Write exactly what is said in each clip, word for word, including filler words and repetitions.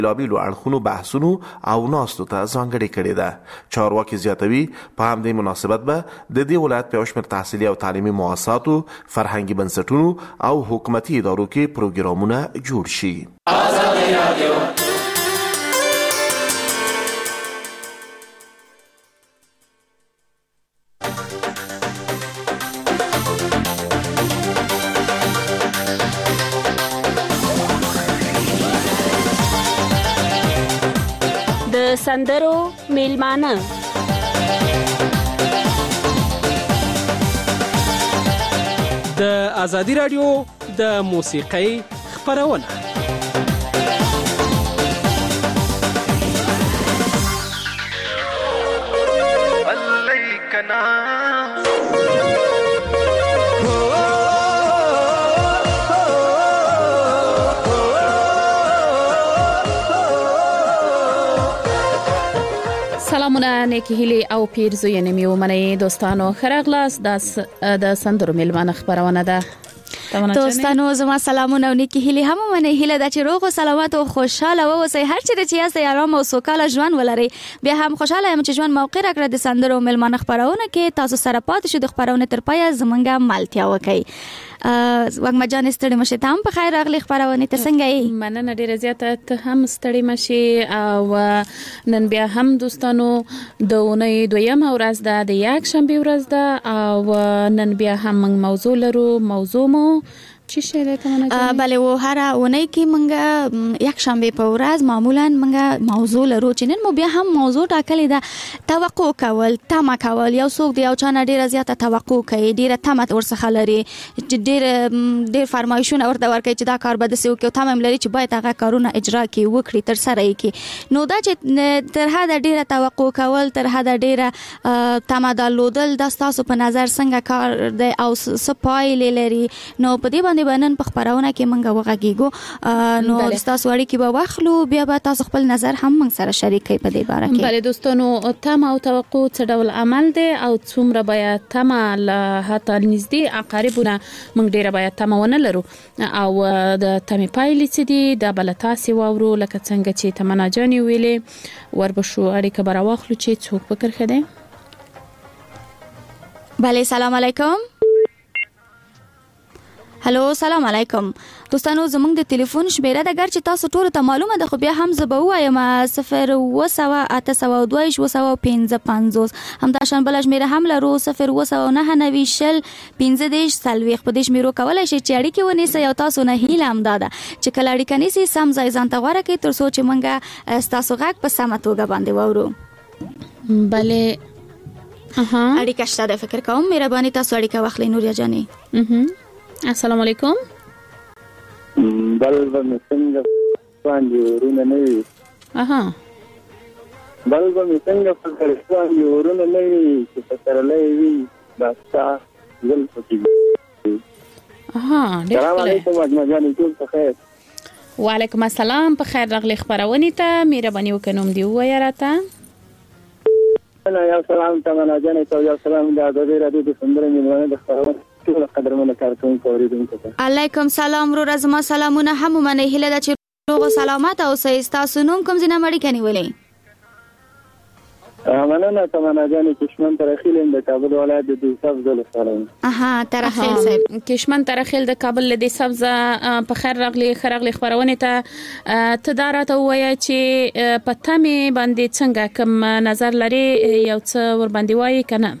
بېلابېلو اړخونو بحثونو او ناستو ته ځانګړې کړې ده. چارواکي زیاتوي په همدې مناسبت به د دې ولایت په یو شمېر تحصیلي او تعلیمي مؤسساتو، فرهنګي بنسټونو او حکومتي ادارو کې پروګرامونه جوړ شي. آزادي رادیو سندرو میلمانه د آزادی رادیو د موسیقۍ خپرونه. سلامونه، نیکی هیلی او پیرزوی می ومنئ دوستانو. خراغلاس د سندرو میلمانه خبرونه ده. دوستانو زما سلامونه او نیکی هیلی هم منه. هیله د چې روغ او سلامت او خوشاله اوسئ. هر چیرې چې یاست آرام او سوکاله ژوند ولرئ. بیا هم خوشاله یم چې ژوند موقع راکړه د سندرو میلمانه خبرونه کې تاسو سره پاتې شو. د خبرونه تر پایه زمونږه ملتیا وکړئ. وګما جان ستړي مشه ته هم په خیر راغلی خبرونه ته څنګه یې؟ مننه ډیره زیاته. ته هم ستړي مشه او نن بیا هم دوستانو د اونۍ دویمه ورځ ده، د یک شنبه ورځ ده او نن بیا هم موضوع لرو. موضوع مو چی شده تمنا؟ بله و هر اونایی که منگا یک شنبه په ورځ معمولا منگا موضوع لرو چې نن مو بیا هم موضوع ټاکلې ده. توقع کول، تمه کول. یو څوک دی یو چانه ډیره زیاته توقع کوي، ډیره تمه ورڅخه لري، ډیر ډیر فرمایشونه ورته ورکوي چې دا کار به دسې وکړي او تمه لري چې باید هغه کارونه اجرا کړي، وکړي، تر سره یې کړي. نو دا چې تر حده ډیره توقع کول، تر حده ډیره تمه درلودل، دا ستاسو په نظر څنګه کار دی او څه پایلې لري؟ نو په دې باندې بنن په خبرونه کې منګه وغږیږو. نو تاسو اړیکې به واخلو، بیا به تاسو خپل نظر هم موږ سره شریک کړئ په دې باره کې. بله دوستانو، تمه او توقع څه ډول عمل دی او څومره باید تمه له حتی نږدې اقاربونه موږ ډیره باید تمه ونه لرو او د تمې پایلې څه دي دا به له تاسې واورو. لکه څنګه چې تمنا جانې ویلې وربشو اړیکه به راواخلو چې څوک فکر ښه دی. بله سلام علیکم. هلو سلام علیکم دوستانو. زمونږ د ټلیفون شمیره ده، ګر چې تاسو ټول ته معلومه ده خو بیا هم زه به ووایم صفر اوه سوه اته سوه دوه اووه سوه پنځه پنځوس. همداشان بله شمیره هم لرو صفر اوه سوه نهه نوي شل پنځه دېرش څلوېښت. په دې شمیرو کولی شئ چې اړیکې ونیسئ او تاسو نه هیله همدا ده چې کله اړیکه نیسئ سم ځای ځان ته غوره کړئ تر څو چې موږ ستاسو غږ په سمه توګه باندې واورو. بله اړیکه شته ده فکر کوم. مهرباني تاسو اړیکه واخلئ نوریا جانې. السلام علیکم. بل به څنګه باندې ورونه نه وي. اها بل به څنګه فکر باندې ورونه نه وي چې فکرلې وي باستا زل پکې. اها السلام علیکم اجمع جان ټول په خیر. وعلیکم السلام. په خیر راغلی خبرونه ته. مهرباني وکړم دی وایي راته. انا یا سلام تمنا جان ته یا سلام د ازادي رادیو د سندرو میلمانه د خبرونه ټول قدرمنه کارکونکو اوریدونکو ته علیکم سلام. رو رزما سلامونه هم منه. هیله ده چې روغ سلامت او تاسو نوم کوم ځنه مړی کني ولې؟ مننه تمنا جان کشمن ترخیل د کابل ولایت د دې سبز له سلام. اها ترخیل صاحب کشمن ترخیل د کابل له دې سبز په خیر راغلی خراغلی خبرونه ته تدارت وایي چې په تمه باندې څنګه کوم نظر لري یو څه ور باندې وایي کنه؟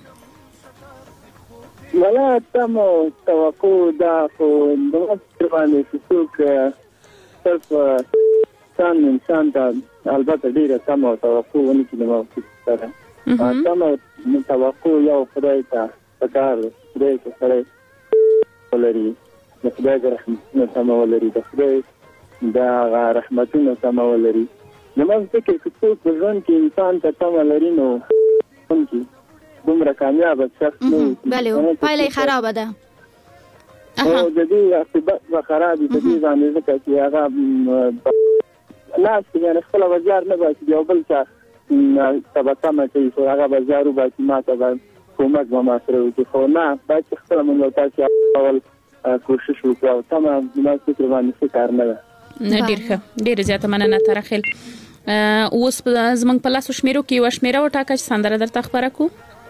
ملا تمو توقع دا خو د مصر باندې څوک صرف انسان انسان ته البته ډیره تمو توقع ونی چې نو سره تمو توقع یو خدای ته پکار خدای ته سره ولري د خدای رحمتونه تمو ولري د خدای دا رحمتونه تمو ولري. نو موږ فکر کوو چې ځان کې انسان ته تمو لري نو څنګه دومره کامیاب شخص نو بله پایله خراب ده. او د دې عاقبت به خراب دي. د دې باندې ځکه چې هغه ناس یې خپل وزار نه باسي یو بل څه طبقه ما کوي خو هغه وزارو باسي ما ته کومک به ما سره وکړي خو نه باید خپل موږ تاسو اول کوشش وکړو. تمام د فکر باندې کار نه ده. ډیر ښه ډیر زیاته مننه ترخیل. اوس زمنګ په لاسو شمیرو کې و شمیره وټاکه چې سندره درته خبره کو.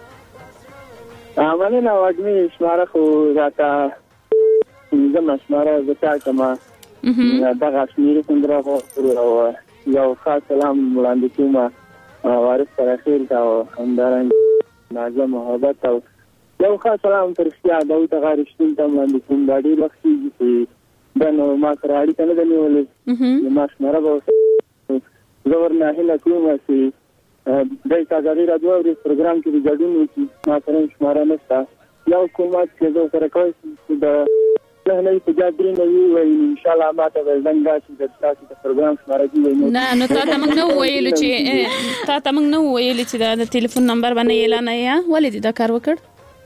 مننه واګمي شماره خو راته زما شماره زتا کما دغه شمیره سندره خو یو خاص سلام وړاندې کوم وارث ترخیل ته او همدارنګه نازم محبت او یو خاص سلام ترشیا د غارشتون ته وړاندې کوم دا ډیر وخت چې د نو ما سره اړیکه نه درلودلې ما شماره به زور نه هله کوم چې د تاګری راډیو او پروګرام کې ګډون وکړي ما سره شماره نشته یو کومه چې زه سره کوم د نه نه په جادري نه وي ان شاء الله ماته ولدنګا چې د تاسو د پروګرام شماره دی نه نو تا ته موږ نو ویل چې تا ته موږ نو ویل چې د ټلیفون نمبر باندې اعلان یا ولې دا کار وکړ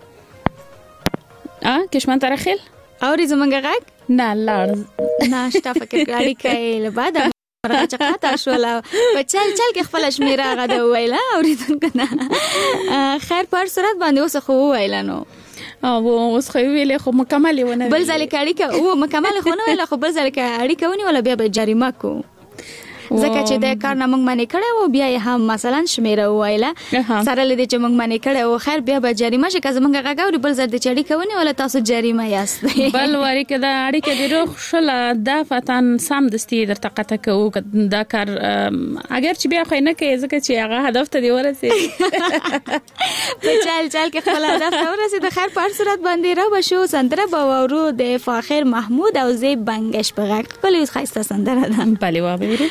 ا کشمن ترخیل اوري زمونږ غږ نه لاړ ناشته فکر کړی کایل بعد مرغه چقاته شولا په چل چل کې خپل شمیره غدا ویلا اوریدونکو نه خیر پر صورت باندې اوس خو ویلا نو او اوس خو ویلې خو مکمل ونه بل ځل کې اړیکه او مکمل خو نه ویل خو بل ځل کې اړیکه ونی ولا بیا به جریمه کو ځکه چې د کار نه موږ باندې کړه او بیا هم مثلا شمیره وایله سره لدې چې موږ باندې کړه او خیر بیا به جریمه شي که زمونږ غاګوري بل ځل د چړی کوي ولا تاسو جریمه یاست بل وری کده اړیکه د روخ شله د فتن سم دستي درته قطه کو دا کار اگر چې بیا خو نه کوي ځکه چې هغه هدف ته دی ورسې په چل چل کې خپل هدف ته ورسې د خیر پر صورت باندې را بشو سندره باورو د فاخر محمود او زی بنگش په غږ کلی اوس خاصه سندره ده بله وابه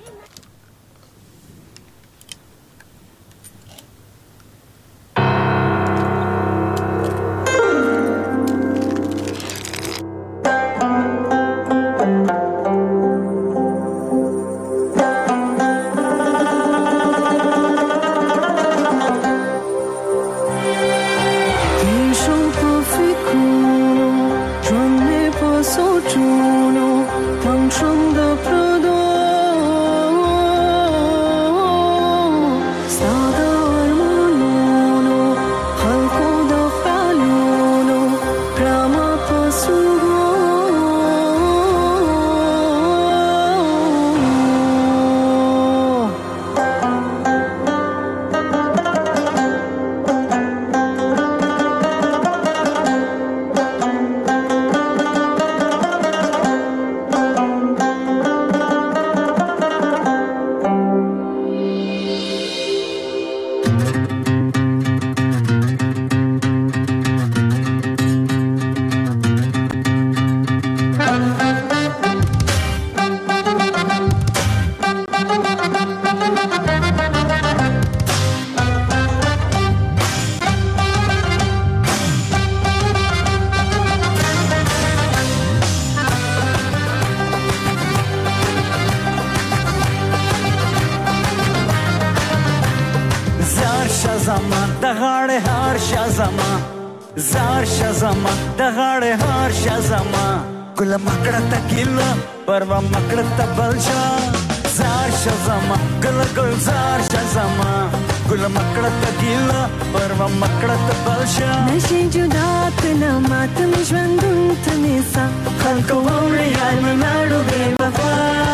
परवा मकड़ता बलशा जार शज़मा गल गल जार शज़मा गुल मकड़ता गिला परवा मकड़ता बलशा नशे जुदा तना मातम ژوندون تنسا خلق ووري यार ملاړو بے وفا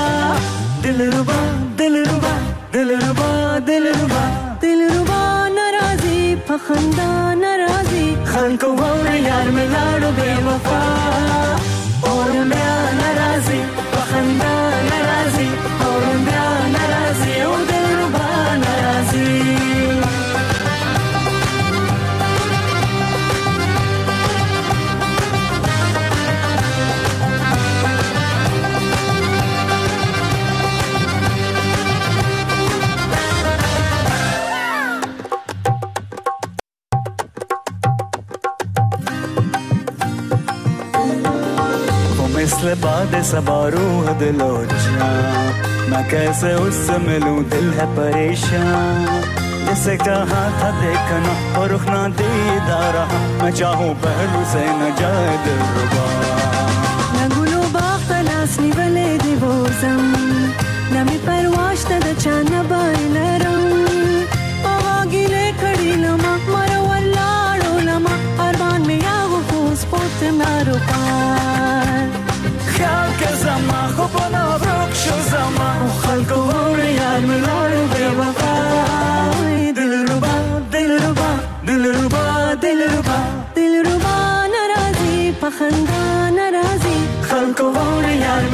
دلربا دلربا دلربا دلربا دلربا ناراضي پخندا ناراضي خلق ووري यार ملاړو بے وفا اور بیا ناراضي پخندا ناراضي اور بیا ناراضي او دلربا ناراضي مثل باد صبا روح دل و جان मैं कैसे उससे मिलूं दिल है परेशान जैसे कहा था देखना और रुख ना दीदार मैं चाहूं पहलू से न जाए दिलरुबा नगुलो बाखलास निवले दिवोजम नमी परवाश तद चाना बाइलरम आवागिले खड़ी लमा मर वल्लाड़ो लमा अरमान में यागो फूस पोत मारो पार ख्याल के जमा खुबना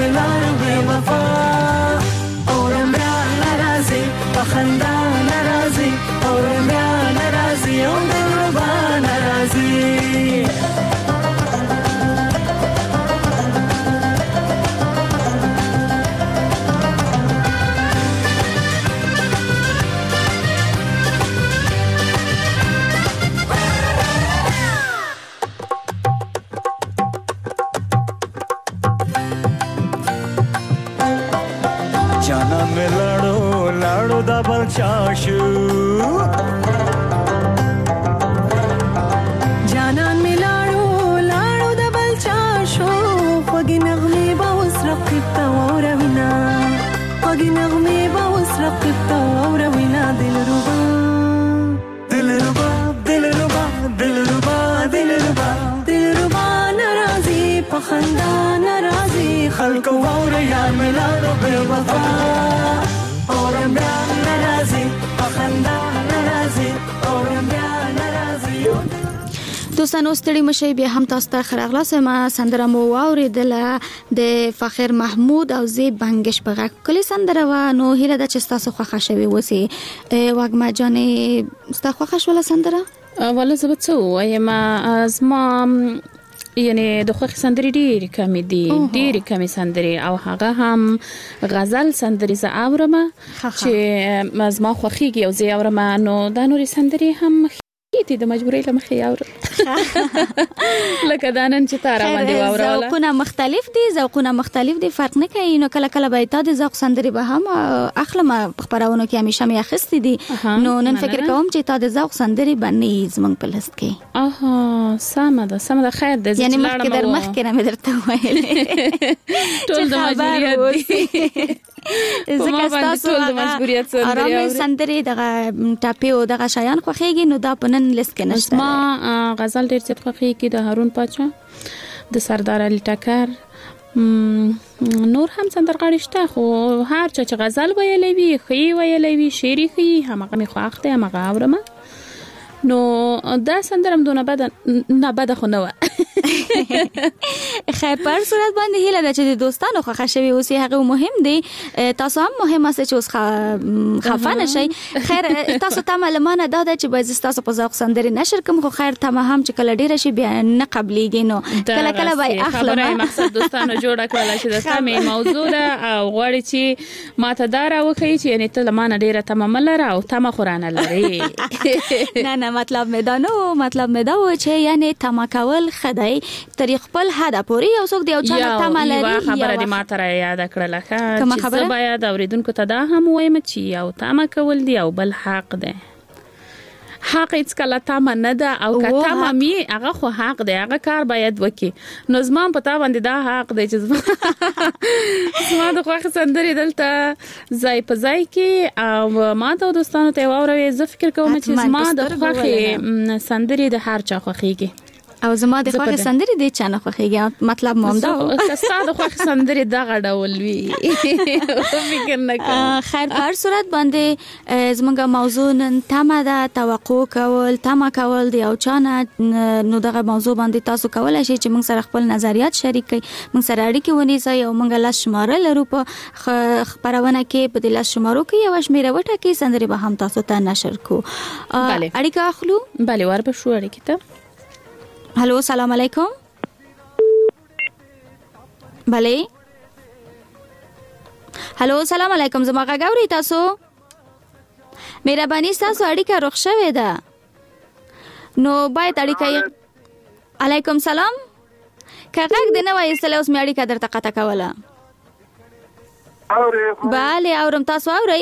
لارو بے وفا اورم بیا ناراضي بخندا ناراضي اورم بیا ناراضي او دلربا ناراضي चाशु जानन मिलाड़ो लाड़ो दबल चाशो फगी नगमे बाउस रखता औरविना फगी नगमे बाउस रखता औरविना दिलरुबा दिलरुबा दिलरुबा दिलरुबा दिलरुबा दिलरुबा नाराजी पखंदा नाराजी खल्को और यार मिलाड़ो बेवफा اورم بیا ناراضي پخندا ناراضي اورم بیا ناراضي دوستانو ستړي مشي بیا هم تاسو ته خراغلاسه ما سندره مو واوریدله د فخر محمود او زی بنگش په غږ کلی سندره و نو هیله ده چې تاسو خوښه شوي وسی واګما جانې تاسو خوښه شوله سندره ولا زبط سو وایم از ما یعنی د خوښ سندري ډېر کم دي ډېر کم سندري او هغه هم غزل سندري ز اورم چې مزما خوخيږي او زه اورم نو د نوري سندري هم ته د مجبورۍ لمخې اورم لکه دانن چې تار باندې واوروله ذوقونه مختلف دي ذوقونه مختلف دي فرق نه کوي نو کله کله به تا د ذوق سندري به هم اخلم خبرونه کې همیشه مې اخستې دي نو نن فکر کوم چې تا د ذوق سندري باندې زمنګ په لست کې اها سمه ده سمه ده خیر ده یعنی مخکې در مخکې نه مې درته ویل ټول د مجبوریت دي زکه تاسو د مجبوریت سره آرام سندري دغه ټاپي او دغه شایان خوخيږي نو دا پنن لست کې نشته ما غزل ډېر څه خوخيږي د هارون پاچا د سردار علي ټکر نور هم سندرغاړي شته خو هر چا چې غزل ویلې وي خي ویلې وي شعري خي همغه می خوښ ته همغه اورم نو دا سندرم دونه بد نه بد خو نه و خیر پر صورت باندې هیله ده چې د دوستانو خوښ شوي اوس هغه مهم دي تاسو هم مهمه څه چې اوس خفه نشئ خیر تاسو ته معلومات ده چې باید تاسو په ذوق سندري نشر کوم خو خیر ته هم چې کله ډیره شي بیا نه قبليږي نو کله کله به اخلم مقصد دوستانو جوړه کړل چې د سمې موضوع ده او غواړي چې ماته دار وکړي چې یعنی ته لمانه ډیره تمام لره او تمه خورانه لري نه نه مطلب مې دا نو مطلب مې دا و چې یعنی تمه کول خدای طریق خپل هدا پوری یو څوک دی او چا ته مالري یو خبره دې ما ته یاد کړل ښه چې زه باید اوریدونکو ته دا هم وایم چې یو تمه کول دی او بل حق دی حق هیڅ کله تمه نه ده او که تمه می هغه خو حق دی هغه کار باید وکي نو زما په تا باندې دا حق دی چې زما د خوښ سندري دلته ځای په ځای کې او ما ته دوستانو ته واوروي زه فکر کوم چې زما د خوښ سندري د هر چا خوښيږي او زما د خوښ سندري د چا نه خوښيږي مطلب موم دا کستا د خوښ سندري دغه ډول وی فکر نه کوم خیر په هر صورت باندې زموږه موضوع نن تمه ده توقع کول تمه کول دی او چا نه نو دغه موضوع باندې تاسو کولای شئ چې موږ سره خپل نظریات شریک کړئ موږ سره اړیکې ونیسئ او موږ لاس شماره لرو په خبرونه کې په لاس شمارو کې یو شمیره وټه کې سندري به هم تاسو ته نشر کو اړیکه اخلو بله ور به شو اړیکه ته هلو سلام علیکم بله هلو سلام علیکم زما غاوري تاسو مهرباني تاسو اړیکه رخ شوه ده نو باید اړیکه علیکم سلام کاغه د نو ایستل اوس مې اړیکه درته قطع کوله اورې bale اورم تاسو اورئ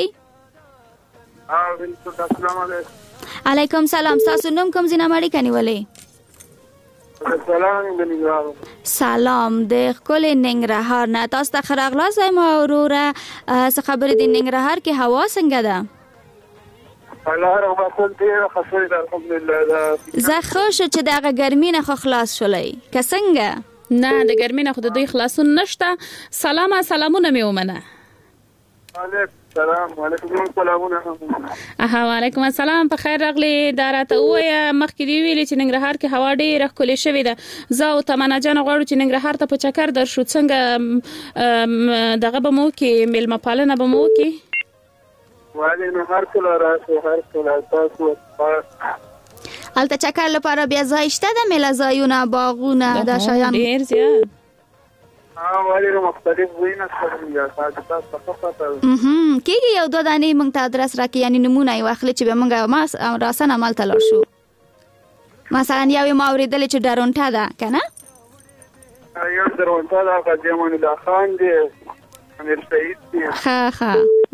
السلام علیکم علیکم سلام تاسو نوم کوم زینه اړیکه نیولې سلام د ننګرهار سلام د خپل ننګرهار نه تاسو ته خراغلاس ما وروره څه خبرې د ننګرهار کې هوا څنګه ده الله رحمت دې خاصه ده الحمدلله زه خوش چې دغه ګرمي نه خو خلاص شولې که څنګه نه د ګرمي نه خو د دوی خلاصون نشته سلام سلامونه مې ومنه سلام علیکم. سلامونه. اها وعلیکم السلام. په خیر راغلی. دا راته وایا مخکې دی ویلې چې ننګرهار کې هوا ډېره ښکلې شوې ده. زه او تمنا جان غواړو چې ننګرهار ته په چکر درشو. څنګه دغه به مو کې میلمه پالنه به مو کې؟ وایي نو هر کله راځي هر کله تاسو البته چکر لپاره بیا ځای شته د میله ځایونه باغونه د شایان ډېر زیات ها وایي نو مختلف وینه څنګه تاسو تاسو پخپله مهم کېږي یو دوه دانې موږ ته ادرس راکې یعنی نمونه یې واخلې چې به موږ ما راسن عمل ته لاړ شو. مثلا یو ما اورېدلې چې ډارونټه ده که نه؟ یو ډارونټه ده غازي امان الله خان دی امیر سعید دی. ښه ښه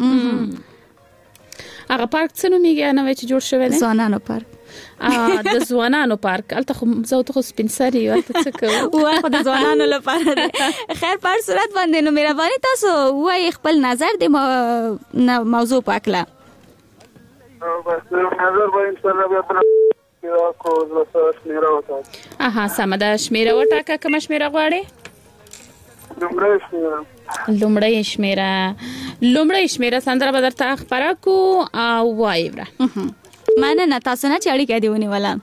هغه پارک څه نومېږي نوی چې جوړ شوی دی؟ ځوانانو پارک. د ځوانانو پارک. الته خو زه ته خو سپین سر یو الته څه کوو وای خو د ځوانانو لپاره دی. خیر په هر صورت باندې نو مهرباني تاسو وایي خپل نظر د موضوع په اړه. بس نظر به ان شاء الله بیا په کو زړه شمیره وټاکه. اها سمه ده. شمیره وټاکه. کومه شمیره غواړې؟ لومړی شمیره. لومړی شمیره. لومړی شمیره سندره به درته خپره کو او وایي وره. مننه. تاسو نه چې اړیکه دی ونیوله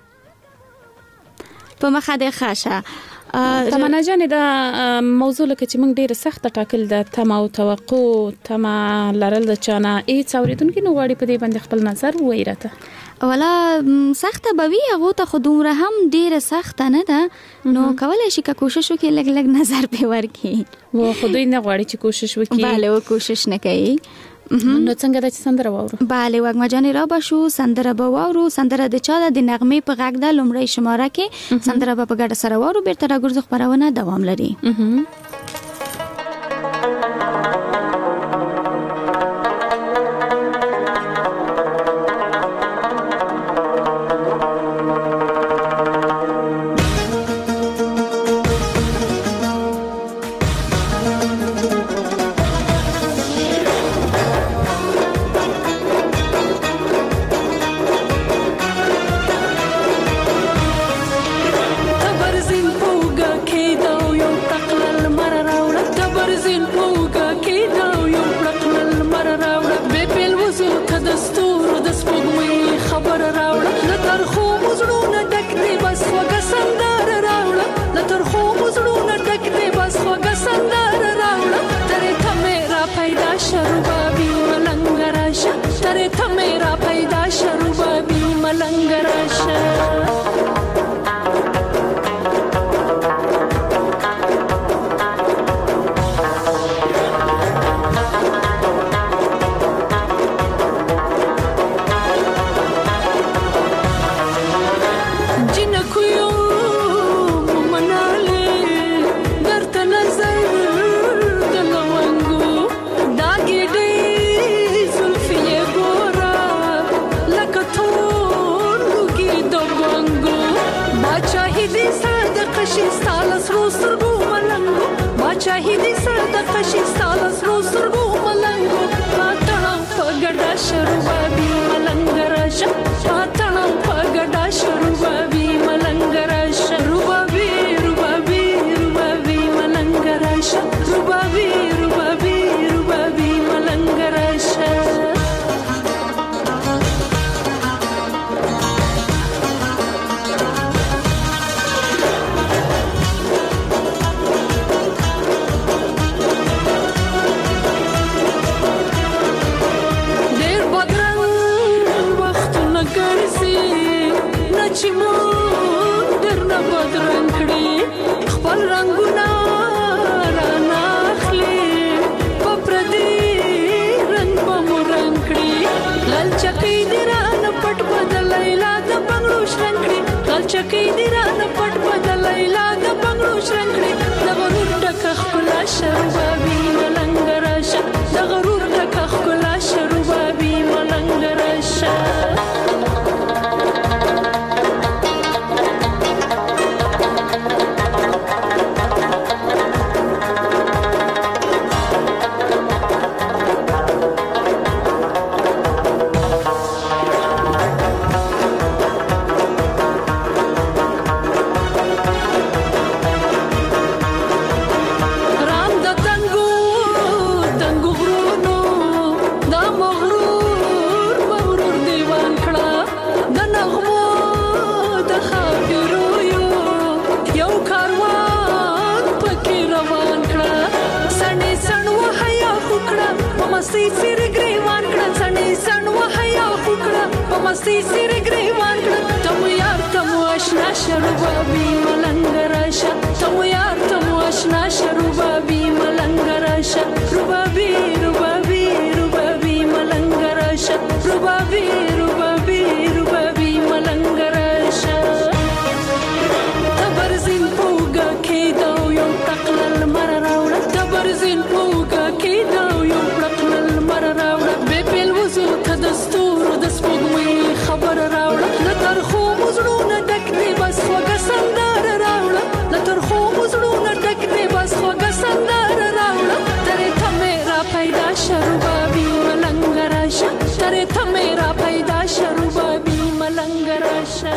په مخه د خاشه. تمنا جان دا موضوع لکه چې موږ ډیره سخت ټاکل د تم او توقع تم لرل د چانه هیڅ اوریدونکو نو غواړي په دې باندې خپل نظر وایي راته. ولا سخته به وي هغه ته خو دومره هم ډیره سخته نه ده نو کولای شي که کوشش وکړي لګ لګ نظر به ورکړي. و خو دوی نه غواړي چې کوشش وکړي. بله و کوشش نه کوي. نو څنګه د سندره واورو؟ بله وګما جان را بشو سندره به واورو. سندره د چا د نغمه په غږ د لومړی شماره کې سندره به په ګډه سره واورو. بیرته راګرځو خبرونه دوام لري. سر ته میرا پیدا شروبابی ملنګ راشه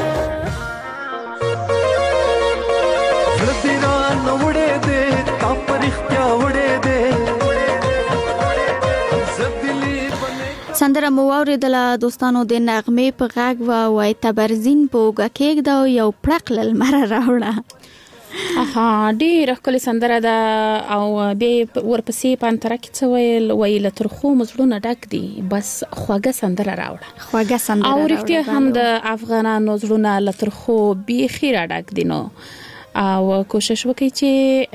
زړه نه وړې دې تا پرختیا وړې دې سندره مو واورېدله دوستانو د نغمې په غږ و وای تبرزین په اوږه کېږده یو پړق له لمره راوړه. اها ډېره ښکلې سندره ده او بیا ورپسې په انتره کې څه ویل وایي له ترخو مو زړونه ډک دي بس خوږه سندره راوړه خوږه سندره او رښتیا هم د افغانانو زړونه له ترخو بیخي را ډک دي نو او کوشش وکړئ چې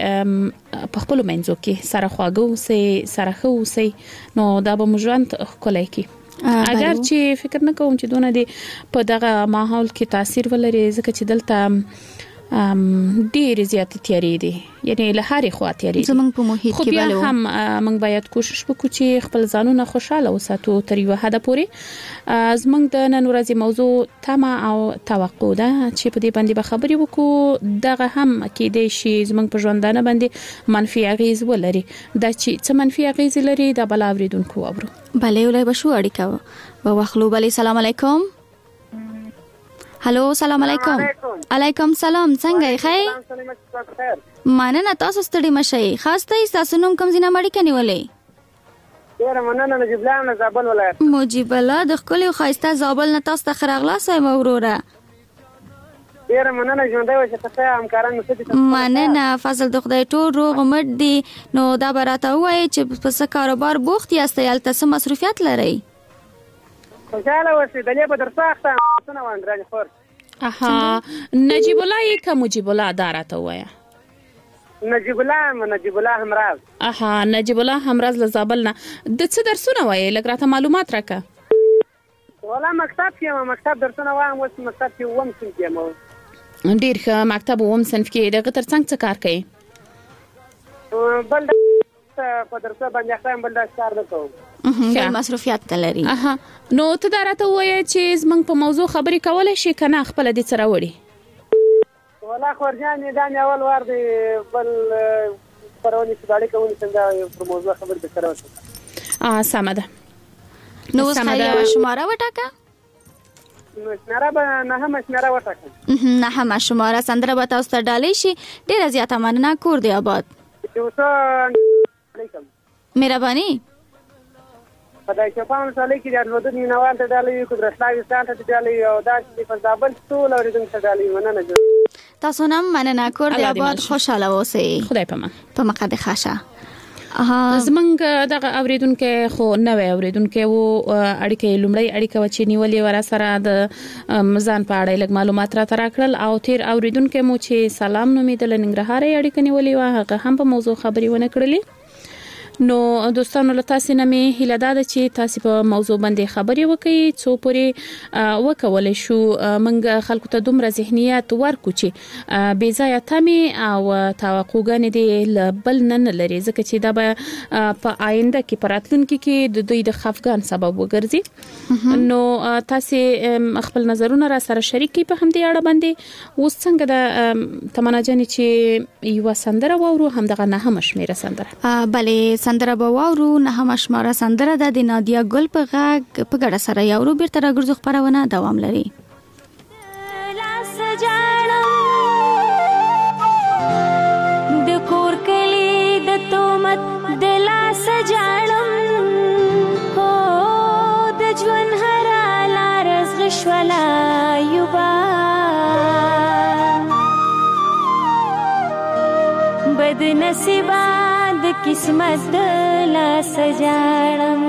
په خپل منځو کې سره خواږه اوسئ سره ښه اوسئ نو دا به مو ژوند ښکلی کړي. اگر چې فکر نه کوم چې دونه دې په دغه ماحول کې تاثیر ولري ځکه چې دلته ډېر زیات تیاری دي یعنی له هرې خوا تیاری دي زمونږ په محیط کې بیا هم موږ باید کوشش وکړو چې خپل ځانونه خوشاله وساتو تر یو حده پورې. زمونږ د نن ورځې موضوع تمه او توقع ده چې په دې باندې به خبرې وکړو دغه هم کېدای شي زمونږ په ژوندانه باندې منفي اغیز ولري دا چې څه منفي اغیز لري دا بل اوریدونکو واورو. بله ولای به شو اړیکه و واخلو. بله سلام علیکم. هلو سلام علیکم. علیکم سلام څنګه یې خیر مننه تاسو ستړي مشئ خاص ته تاسو نوم کوم ځای نه مړی کنيولې ډیره مننه نجیب الله نه زابل ولایت مجيب الله د خپل خاصه زابل نه تاسو ته خراغلا سم وروره ډیره مننه ژوندۍ وشه ته همکاران مستدي مننه فضل د خدای ټول روغ مټ دي نو دا براته وای چې په څه کاروبار بوخت یاست یا تاسو مصروفیت لرئ خوشاله اوسئ د دې په درساخته څنګه وندرانه خور اها نجیب الله یک مجيب الله دارته وایا نجیب الله نجیب الله همراز اها نجیب الله همراز له زابل نه د څه درسونه وایي لږ راته معلومات راکړه. ولا مکتب کې مکتب درسونه وایم اوس مکتب کې ووم څنګه یم ډیر ښه مکتب ووم صنف کې دغه تر څنګه څه کار کوي بل په درسه باندې خایم بل دا کار وکړو خیر مصروفیت تلري. اها نو ته دراته وایې چې زمنګ په موضوع خبرې کولای شي کنه خپل دې سره وړي ولا خورجان دا نه اول ور دی بل پرونی سړی کوي څنګه په موضوع خبرې وکړو ا سمه ده نو څنګه یو شماره وټاکه نو شماره به نه هم شماره وټاکه نه هم شماره سندره به تاسو ته ډالۍ شي ډیره زیاته مننه کور دی آباد مهرباني خدای شپان سالي کې د ودود مینوال ته ډالۍ قدرت الله وستان ته ډالۍ او دا چې په زابل ټول اوریدونکو ته ډالۍ مننه تاسو نام مننه کور دی آباد خوشاله اوسئ خدای پامان په مقد خاشه. زمنګ دغه اوریدونکو خو نوې اوریدونکو وو اړیکې لومړی اړیکه و چې نیولې ور سره د مزان په اړه لږ معلومات را تر کړل او تیر اوریدونکو مو چې سلام نومیدل ننګرهار اړیکه نیولې و هغه هم په موضوع خبري ونه کړلې. نو دوستانو له تاسو نه می هیله ده چې تاسو په موضوع باندې خبري وکړئ څو پورې وکولای شو منګ خلکو ته دومره ذهنیت ورکو چې بې ځای تمه او توقعګانې دي بل نه لري ځکه چې دا به په آینده کې پراتلونکو کې د دوی د خفګان سبب وګرځي. نو تاسو خپل نظرونه را سره شریکي په همدې اړه باندې اوس څنګه د تمنا جن چې یو سندره وورو هم دغه نه هم شمیره سندره بله سندره به واورو نه هم شماره سندره د نادیا ګل په غږ په ګډه سره یو بیرته راګرځو خبرونه دوام لري. د کور کلی د تومت د لاس جاړم هو د ژوند هر لار زغشولا یوبا بد نصیبه د قسمت د لاس جاړم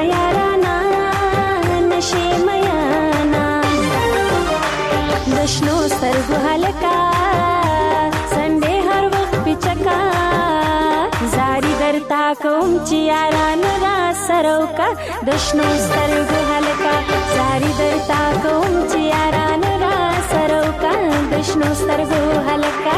یارانا نشي میانا د شنو سترګو هلکا سنډې هر وخت پچکا زاری درتا کوم چې یارانه را سروکا د شنو سترګو هلکا زاری درتا کوم چې یارانه را سروکا د شنو سترګو هلکا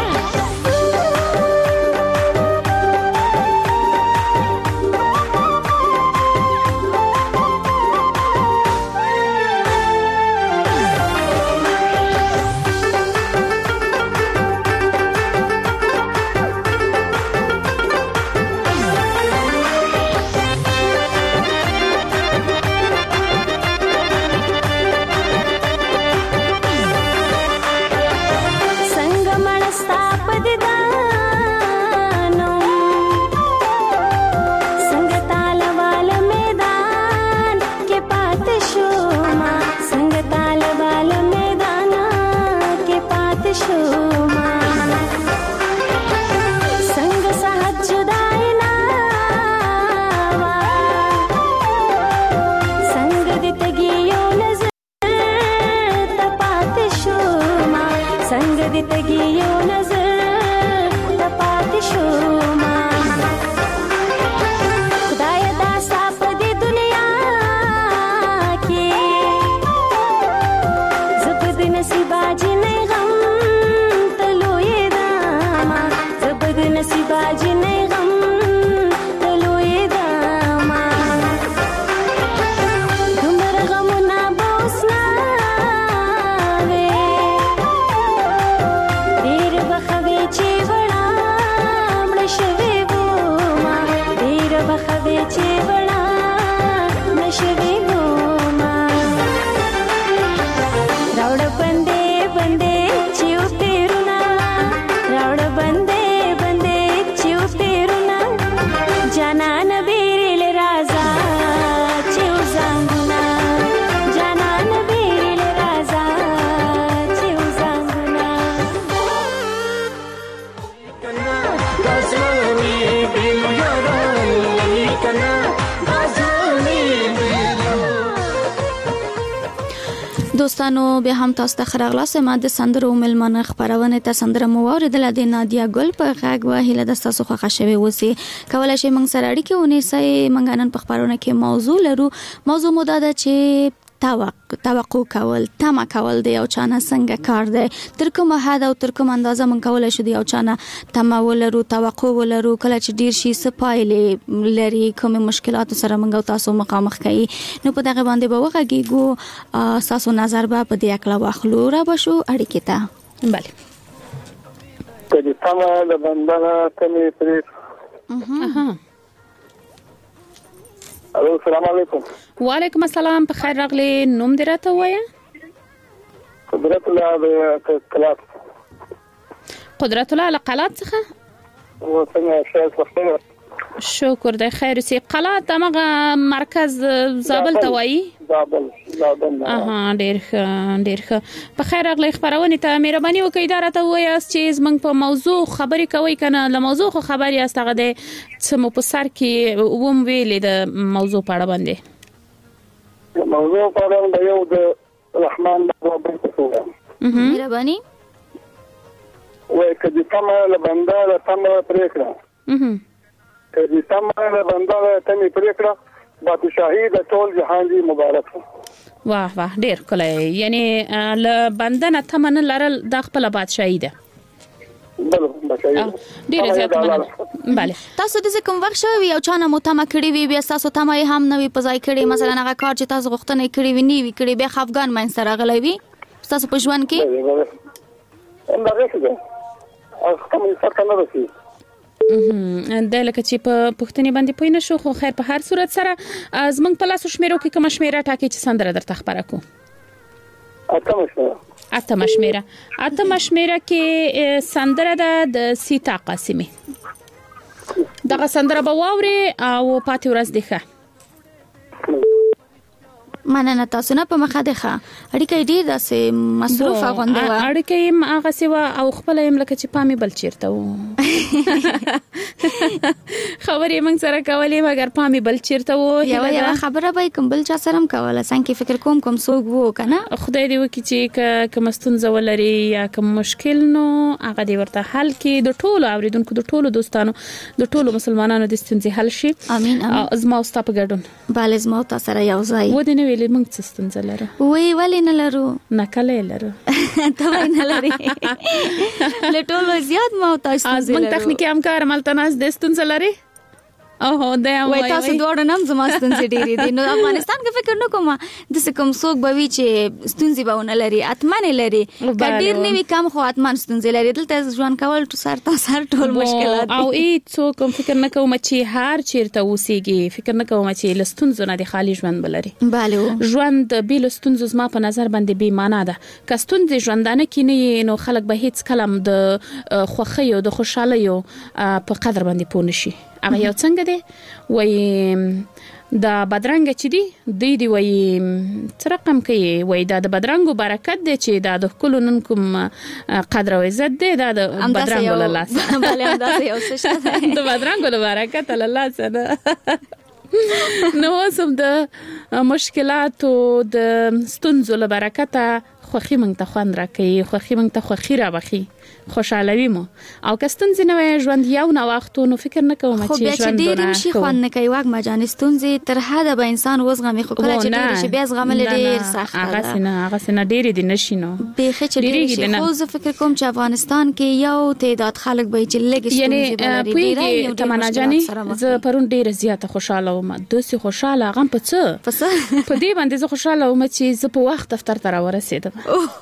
دوستانو به هم تاسو ته خراغلاس ما د سندرو ملمنه خبرونه ته سندره مو اوریدل د نادیا ګل په غږ وهله د تاسو خو خوشوي وسی کولای شي موږ سره اړیکه ونیسئ موږ نن په خبرونه کې موضوع لرو موضوع مو دا ده چې توقع توقع کول تمه کول د یو چانه څنګه کار دی تر کومه حد او تر کومه اندازه موږ کولای شو د یو چانه تمه ولرو توقع ولرو کله چې ډیر شي سپایلې لري کوم مشکلات سره موږ تاسو مخامخ کوي نو په دغه باندې به وغږیږو تاسو نظر به په دې اکلا واخلو را بشو اړیکې ته بله کله تمه د بندانه کمې پرې اها الو السلام علیکم وعلیکم السلام په خیر راغلی نوم دې راته وایه قدرت الله قلات قدرت الله قلات څخه و څنګه شاید وختونه شکر دی خیر سي قلات دغه مرکز زابل ته وایي زابل زابل اها ډیر ډیر په خیر راغلی خبرونه ته مهرباني وکړئ دا راته وایاست چې زمنګ په موضوع خبرې کوي کنه له موضوع خو خبري است هغه د سمو په سر کې ووم ویلې د موضوع په اړه باندې موضوع په اړه د یو د رحمان بابا په توګه مهرباني وای کدي تمه له بنده له تمه پرې کړه اها کدي تمه له بنده له تمه پرې کړه بادشاہي د ټول جهان دی مبارک واه واه ډیر کله یعنی له بنده نه تمه نه لرل د خپل بادشاہي ده بله بادشاہي ډیر زیات مننه bale تاسو د کوم وخت شوی او چانه متمه کړی وي بیا تاسو تمه هم نوې پزای کړی مثلا هغه کار چې تاسو غوښتنه کړی وي نیوي کړی به افغان مین سره غلې وي تاسو په ژوند کې هم دا څه او کوم څه نه رسي د لکه چې په پښتني باندې پوینه شو خو خیر په هر صورت سره زمنګ په لاسو شمیرو کې کوم شمیره ټاکي چې سندره درته خبره کو اته مشمیره اته مشمیره اته مشمیره کې سندره د سیتا قاسمي دغه سندره به واوري او پاتې ورځ دی ښه مننه تاسو نه په مخه ده اړیکې ډیر داسې مصروف غونډه اړیکې هغه سیوا او خپل هم لکه چې پامي بل چیرته و خبرې موږ سره کولې مګر پامي بل چیرته وو یو یو خبره به کوم بل چا سره هم کوله څنګه فکر کوم کوم څوک وو کنه خدای دې وکړي چې کوم ستونزه ولري یا کوم مشکل نو هغه دې ورته حل کړي د ټولو اوریدونکو د ټولو دوستانو د ټولو مسلمانانو د ستونزې حل شي امين امين زما او ستا په ګډون bale زما او تاسو سره یو ځای و دې نه ویلې موږ څه ستونزه لرو وی ولې نه لرو نه کله لرو ته نه لري له ټولو زیات ما او تاسو موږ تخنیکی همکار ملتناز د ستونزه لري اوه دا وای تاسو دوړ نم زما ستونزې ډېری دي نو افغانستان کې فکر نکوم د څه کوم څوک به وی چې ستونزې به ونه لري اتمن لري کډیر نه وی کم خو اتمن ستونزې لري دلته ژوند کول ټو سر تاسو سر ټول مشکلات او ای څوک فکر نکوم چې هر چیرته وسیږي فکر نکوم چې لستونزو نه د خالی ژوند بلري bale ژوند بیل ستونزو زما په نظر باندې بې معنا ده که ستونزې ژوندانه کې نه نو خلک به هیڅ کلم د خوخي او د خوشحالي په قدر باندې پوه نشي هغه یو څنګه دی وای دا بدرنګ چې دی دی دی وای څه رقم کوي وای دا د بدرنګو برکت دی چې دا د کلو نن کوم قدر او عزت دی دا د بدرنګو له لاسه bale اندازه یو څه شته د بدرنګو له برکت له لاسه نو سم د مشکلات او د ستونزو له برکت خوخي مونږ ته خوند راکړي خوخي مونږ ته خوخي را بخي خوشاله مو او کستونځ نه ژوند یو نو وخت نو فکر نه کوم چې ژوند ډیر شي خوند نه کوي واګ ما جان ستونځ تر حده به انسان وزغمي خو کله چې ډیر شي بیا زغمل ډیر سخت هغه سينه هغه سينه ډیر دي نشینو به خچ ډیر شي خو زه فکر کوم چې افغانستان کې یو تعداد خلک به چې لګي ستونځ بلري ډیر تمنا جاني زه پرون ډیر زیاته خوشاله وم دوسي خوشاله غم په څه په څه په دې باندې زه خوشاله وم چې زه په وخت دفتر ته راورسېدم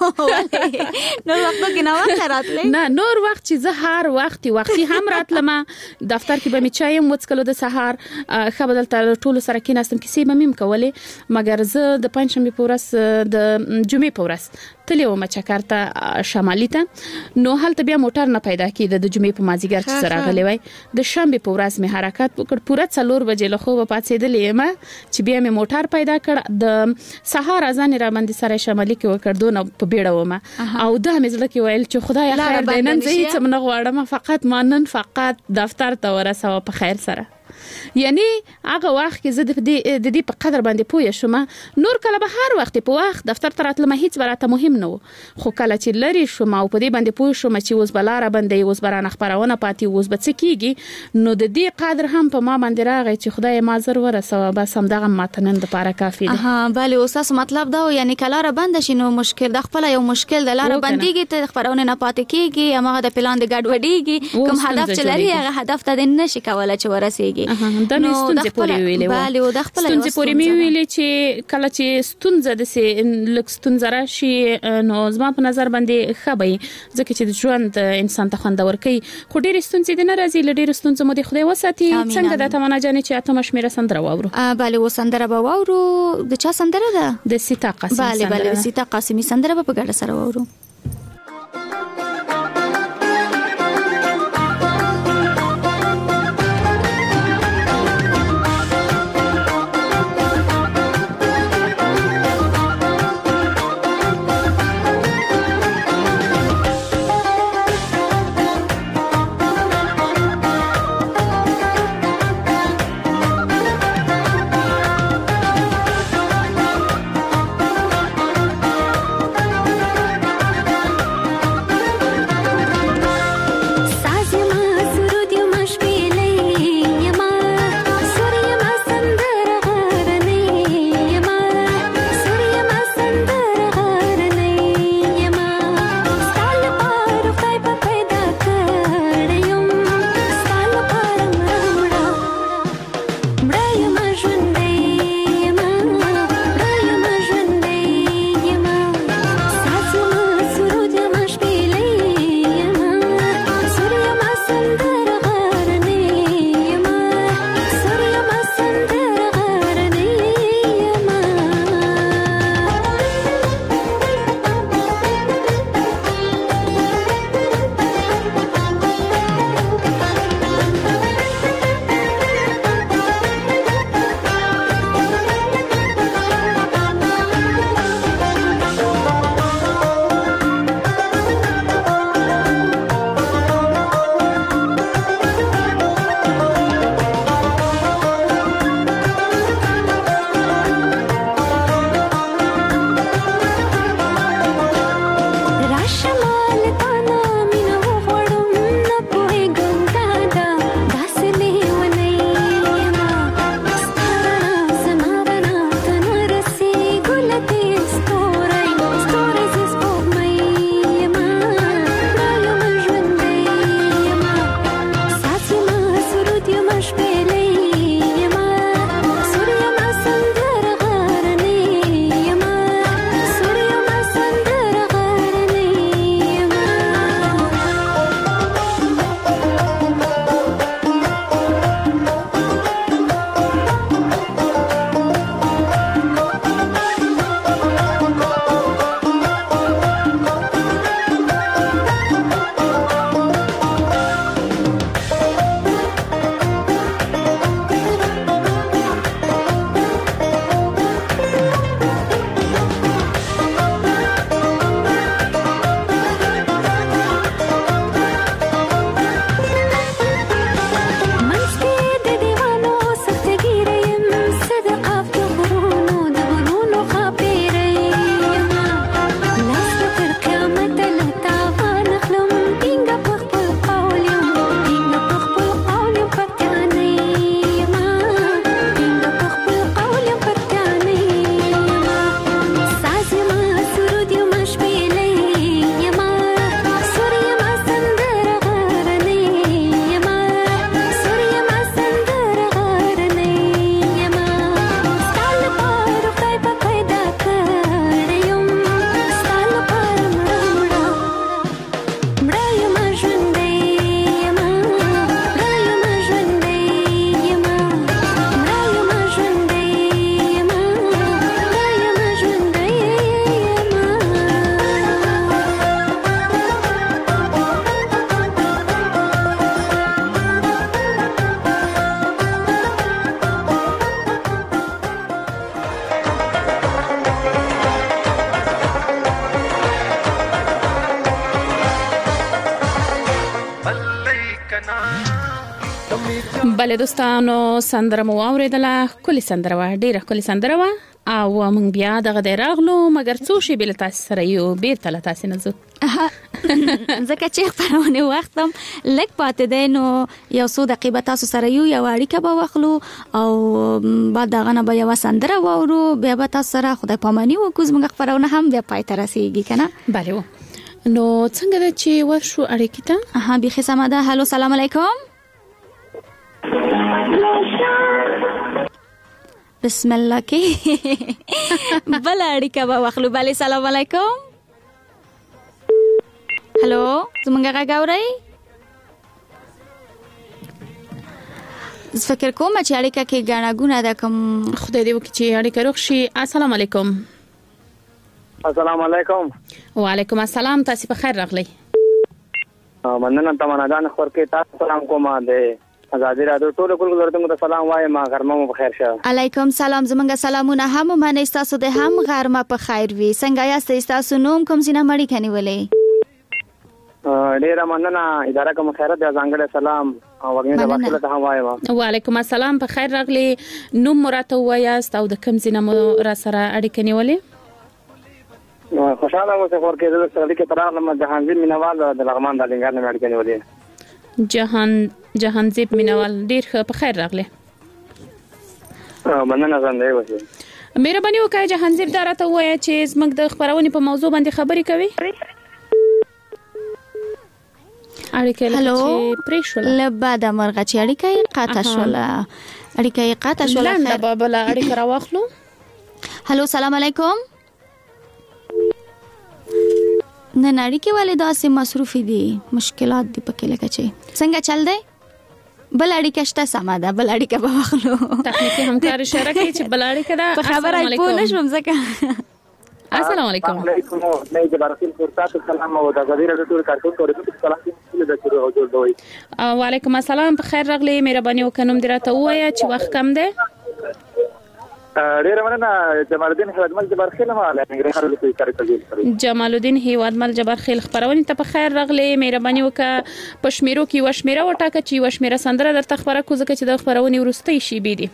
نو وخت کې نو وخت راتلې نه نور وخت چې زه هر وخت وختي هم راتلم دفتر کې به می چایم وڅکلو د سحر خبردل تر ټولو سره کې ناستم کې سیمه مم کولې مګر زه د پنځشنبه په ورځ د جمعې په ورځ تلې و ما چکرته شمالي ته نو هلته بیا موټر نه پیدا کېده د جمعې په مازیګر چې سره غلې وای د شنبه په ورځ می حرکت وکړ پوره څلور بجې له خوبه پاتېدلې ما چې بیا می موټر پیدا کړ د سحر اذان را باندې سره شمالي کې وکړ دونه په بیړه و ما او دا مې زړه کې ویل چې خدای خیر دې نن زه هیڅ نه غواړم فقط ما نن فقط دفتر ته ورسوه په خیر سره یعنی هغه وخت کې زه د دې په قدر باندې پوه شوم نور کله به هر وخت په وخت دفتر ته راتلم هیڅ براته مهم نه خو کله چې لری شوم او په دې باندې پوه شوم چې اوس بلاره باندې اوس بران خبرونه پاتې اوس به څه کیږي نو د دې قدر هم په ما باندې راغی چې خدای ما زر ورسوه بس هم دغه ماتنن د پاره کافی دی ها bale اوس مطلب دا یعنی کله را بند شي نو مشکل د خپل یو مشکل د لاره بنديږي ته خبرونه نه پاتې کیږي هغه د پلان د ګډوډيږي کوم هدف چې لري هغه هدف ته نه شي کولای چې ورسیږي دا مې ستونزې پورې ویلې و bale او د خپل ستونزې پورې مې ویلې چې کله چې ستونزه د سه لک ستونزه راشي نو زما په نظر باندې خبي ځکه چې د ژوند انسان ته خوند ورکي خو ډېر ستونزې د ناراضي لډېر ستونزې مو د خدای وساتي څنګه د تمنا جانې چې اتم شمیره سندره واورو bale و سندره به واورو د چا سندره ده د سیتا قاسم bale bale سیتا قاسمي سندره په ګډه سره واورو بله دوستانو سندره مو اوریدله کلی سندره و ډیره کلی سندره و او موږ بیا دغه د راغلو مګر څو شی بل تاسو سره یو بیرته له تاسو نه زو ځکه چې خبرونه وختم لک پاتې دی نو یو څو دقیقې تاسو سره یو یو اړیکه به واخلو او بعد دغه نه به یو سندره واورو بیا به تاسو سره خدای پاماني وکړو موږ خبرونه هم بیا پای ته رسیږي کنه. بله و نو څنګه د چې ورشو اړیکې ته ها بخي سماده. هالو سلام علیکم. بسم الله کې بل اړیکه به واخلو. بله سلام علیکم. هلو زمونږ غږ اورئ؟ زه فکر کوم چې اړیکه کې ګڼه ګونه ده کوم خدای دې وکړي چې اړیکه روغ شي. السلام علیکم. السلام علیکم. وعلیکم السلام. تاسو په خیر راغلی. مننه تمنا جان خور کې تاسو سلام کوم د ازادي رادیو ټول کول ورته ته سلام وایم غرمه مو بخیر شه. علیکم سلام. زمونږ سلامونه هم منه تاسو د هم غرمه په خیر وي. څنګه یاست تاسو؟ نوم کوم سینه مړی کني ولې؟ ډیر مننه اداره کوم خیرت د ځانګړي سلام او ورنه د واصله ته وایم. وعلیکم السلام. په خیر راغلی. نوم مراته وایاست او د کوم سینه مو را سره اړیکه نیولې؟ خوشاله اوسه خور کې د سړی کې ترغلم جهانزیب مینوال د لغمان د لنګار نه اړیکه نیولې. جهان جهانزیب مینوال ډیر په خیر راغلی. مننه زنده اوسه. مهرباني وکړئ جهانزیب دا راته وایي چې زموږ د خبرونې په موضوع باندې خبرې کوي. اړیکه لکه پرې شوله لبا د مرغه چې اړیکه قاطع شوله اړیکه قاطع شوله. لنډه به بله اړیکه راواخلو. هلو سلام علیکم. نن اړیکې ولې داسې مصروفې دي مشکلات دي پکې لکه چې څنګه چل دی؟ بل اړیکه شته سمه ده بل اړیکه به واخلو. تخنیکي همکار اشاره کوي چې بل اړیکه ده. په خبره پوه نشوم ځکه. السلام علیکم. علیکم نه جبرخیل فرصت سلام او د غزیر د ټول کارکون کورې په سلام کې د شروع او جوړ دوی. وعلیکم السلام. په خیر راغلی. مهرباني وکړئ نوم دې راته ووایه چې وخت کم دی. ډیر مننه جمال الدین هیوادمل جبرخیل ما له انګریزي خبرې کوي کارکړي. جمال الدین هیوادمل جبرخیل خبرونه ته په خیر راغلی. مهرباني وکړه په شمیرو کې وشمیره وټاکه چې وشمیره سندره درته خبره کو ځکه چې د خبرونه ورستۍ شي بي دي.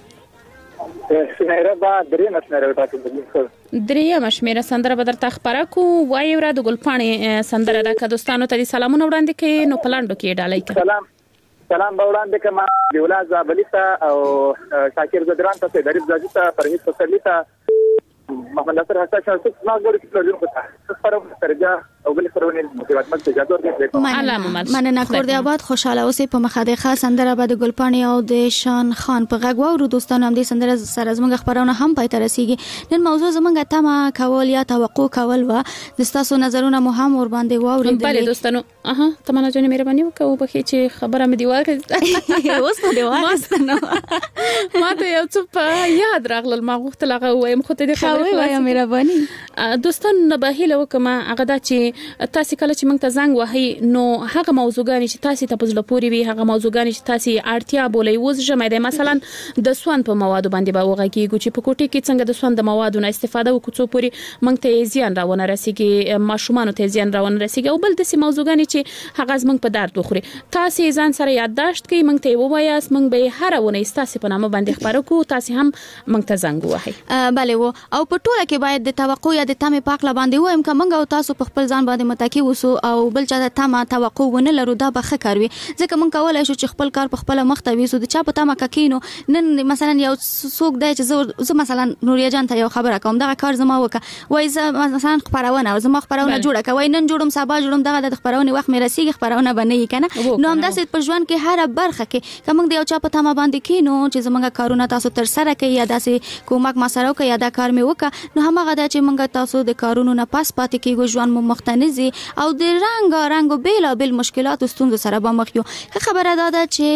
شمیره با درې مشمیره وټاکه. درې مشمیره سندره به درته خبره کو. وایي ورا د ګلپاڼې سندره دا که دوستانو ته سلامونه وړاندې کړي نو پلاندو کې ډالۍ کړه. سلام سلام به وړاندې کما دی ولاد زابلی ته او شاکر ګدران ته غریب زاجي ته پرهیز فصلی ته محمد نصر حسن شاه څخه ما ګوري چې پروژه کوته سره سرجا او بل سرونه موټیوات مت جادو دې مننه کور دی آباد خوشاله اوسې په مخاده خاص سندره بعد ګلپاڼې او د شان خان په غږ وورو. دوستانو هم دې سندره سره زموږ خبرونه هم پای ته رسیږي. نن موضوع زموږ تمه کول یا توقع کول و د تاسو نظرونه مو هم ور باندې واورېدل. بله دوستانو اها تمنا جن مهرباني وکړو په کې چې خبره مې دی ورکړه اوس په دی واستنه ما ته یو څه په یاد راغلل. ما غوښتل هغه وایم خو ته دې خبره وایي مهرباني. دوستانو نه به هیله وکم هغه دا چې تاسو کله چې موږ ته زنګ وهي نو هغه موضوعګانی چې تاسو ته پزله پوری وي هغه موضوعګانی چې تاسو اړتیا بولې وز جمع ده مثلا د سوان په موادو باندې به وغږیږي چې په کوټه کې څنګه د سوان د موادو نه استفاده وکړو پوری موږ ته زیان راونه رسیږي ماشومان ته زیان راونه رسیږي او بل د سي موضوعګانی چې هغه موږ په درد وخوري تاسو ځان سره یادداشت کوي موږ ته ووایاست موږ به هر ونه تاسو په نامه باندې خبرو کو تاسو هم موږ ته زنګ وهي. بله و او په ټوله کې باید د توقع یا د تمه پاکله باندې وایم که موږ او تاسو په خپل ځان باندې متکی وسو او بل چا د تمه توقع ونه لرو دا به ښه کار وي ځکه موږ کولای شو چې خپل کار په خپل مخ ته ویسو د چا په تمه کینو نن مثلا یو څوک دی چې زه مثلا نوریا جان ته یو خبره کوم دا کار زما وکه وای زه مثلا خبرونه او زما خبرونه جوړه کوي نن جوړم سبا جوړم دغه د خبرونه وخت مې رسیږي خبرونه بنئ کنه نو هم داسې په ژوند کې هر برخه کې کوم د یو چا په تمه باندې کینو چې زمونږ کارونه تاسو تر سره کوي یا داسې کومک ما سره کوي یا دا کار مې وکه نو همغه دا چې موږ تاسو د کارونو نه پاس پاتې کیږو ژوند مو مختنزي او د رنگ رنگ بیل بیل مشکلات او ستونزو سره به مخ یو خبره دا ده چې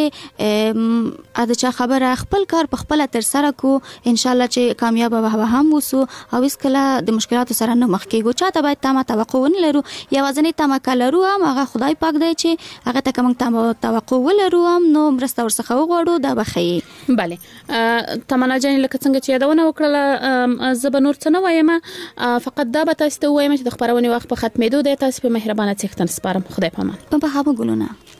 اته چا خبره خپل کار په خپل تر سره کو ان شاء الله چې کامیاب به هم وسو او اس کله د مشکلاتو سره نه مخ کیږو چاته باید تمه توقع ونه لرو یا وزنې تمه کلرو هم هغه خدای پاک دی چې هغه ته کوم تمه توقع ولرو هم نو مرسته ورڅخه وغواړو دا بخي. bale تمنا جان لکه څنګه چې یادونه وکړه زب نور څه نه وایم فقط دا به تاسو ته وایم چې د خبرونه وخت په ختمېدو د تاسو په مهربانه څښتن سپارم خدای پامان په هغه ګلونه